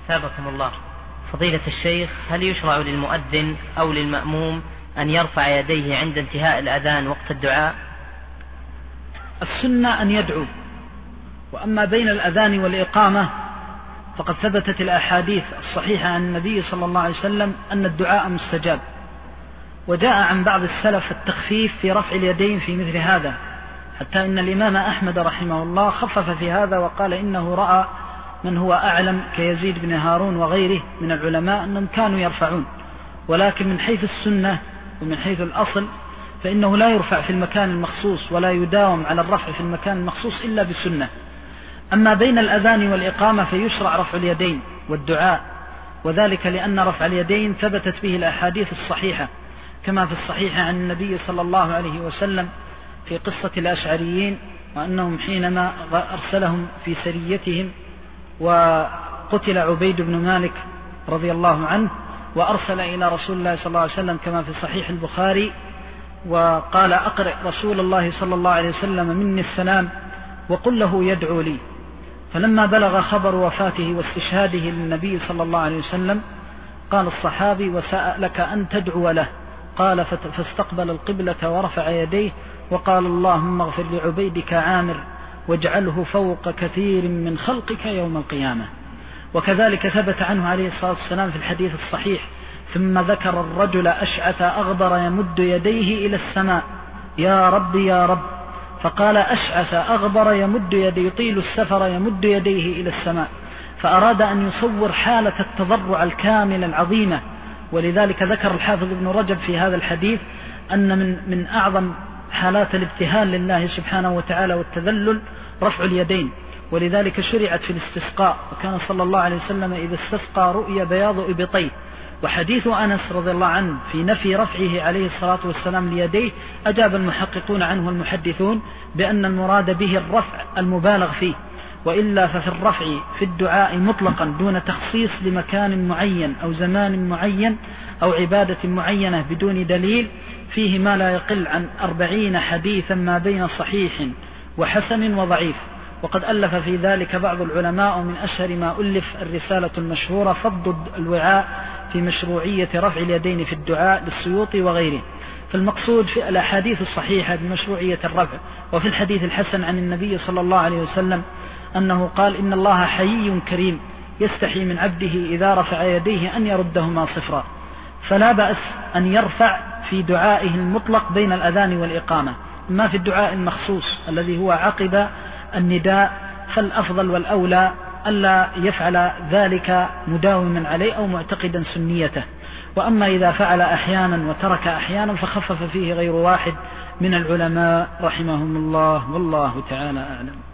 أثابكم الله. فضيلة الشيخ، هل يشرع للمؤذن أو للمأموم أن يرفع يديه عند انتهاء الأذان وقت الدعاء؟ السنة أن يدعو، وأما بين الأذان والإقامة فقد ثبتت الأحاديث الصحيحة عن النبي صلى الله عليه وسلم أن الدعاء مستجاب، وجاء عن بعض السلف التخفيف في رفع اليدين في مثل هذا، حتى إن الإمام أحمد رحمه الله خفف في هذا وقال إنه رأى من هو أعلم كيزيد بن هارون وغيره من العلماء أنهم كانوا يرفعون، ولكن من حيث السنة ومن حيث الأصل فإنه لا يرفع في المكان المخصوص ولا يداوم على الرفع في المكان المخصوص إلا بسنة. أما بين الأذان والإقامة فيشرع رفع اليدين والدعاء، وذلك لأن رفع اليدين ثبتت به الأحاديث الصحيحة، كما في الصحيح عن النبي صلى الله عليه وسلم في قصة الأشعريين، وأنهم حينما أرسلهم في سريتهم وقتل عبيد بن مالك رضي الله عنه، وأرسل إلى رسول الله صلى الله عليه وسلم كما في صحيح البخاري وقال أقرئ رسول الله صلى الله عليه وسلم مني السلام وقل له يدعو لي. فلما بلغ خبر وفاته واستشهاده للنبي صلى الله عليه وسلم قال الصحابي وسألك أن تدعو له، قال فاستقبل القبلة ورفع يديه وقال اللهم اغفر لعبيدك عامر واجعله فوق كثير من خلقك يوم القيامة. وكذلك ثبت عنه عليه الصلاة والسلام في الحديث الصحيح ثم ذكر الرجل أشعث أغبر يمد يديه إلى السماء يا رب يا رب، فقال أشعث أغبر يمد يديه يطيل السفر يمد يديه إلى السماء، فأراد أن يصور حالة التضرع الكامل العظيمة. ولذلك ذكر الحافظ ابن رجب في هذا الحديث أن من أعظم حالات الابتهال لله سبحانه وتعالى والتذلل رفع اليدين، ولذلك شرعت في الاستسقاء، وكان صلى الله عليه وسلم إذا استسقى رؤيا بياض إبطيه. وحديث أنس رضي الله عنه في نفي رفعه عليه الصلاة والسلام ليديه أجاب المحققون عنه المحدثون بأن المراد به الرفع المبالغ فيه، وإلا ففي الرفع في الدعاء مطلقا دون تخصيص لمكان معين أو زمان معين أو عبادة معينة بدون دليل فيه ما لا يقل عن 40 حديثا ما بين صحيح وحسن وضعيف. وقد ألف في ذلك بعض العلماء، من أشهر ما ألف الرسالة المشهورة فض الوعاء في مشروعية رفع اليدين في الدعاء للسيوطي وغيره. فالمقصود في الأحاديث الصحيحة بمشروعية الرفع، وفي الحديث الحسن عن النبي صلى الله عليه وسلم أنه قال إن الله حيي كريم يستحي من عبده إذا رفع يديه أن يردهما صفرا، فلا بأس أن يرفع في دعائه المطلق بين الأذان والإقامة. ما في الدعاء المخصوص الذي هو عقب النداء فالأفضل والأولى ألا يفعل ذلك مداوما عليه أو معتقدا سنيته. وأما إذا فعل أحيانا وترك أحيانا فخفف فيه غير واحد من العلماء رحمهم الله، والله تعالى أعلم.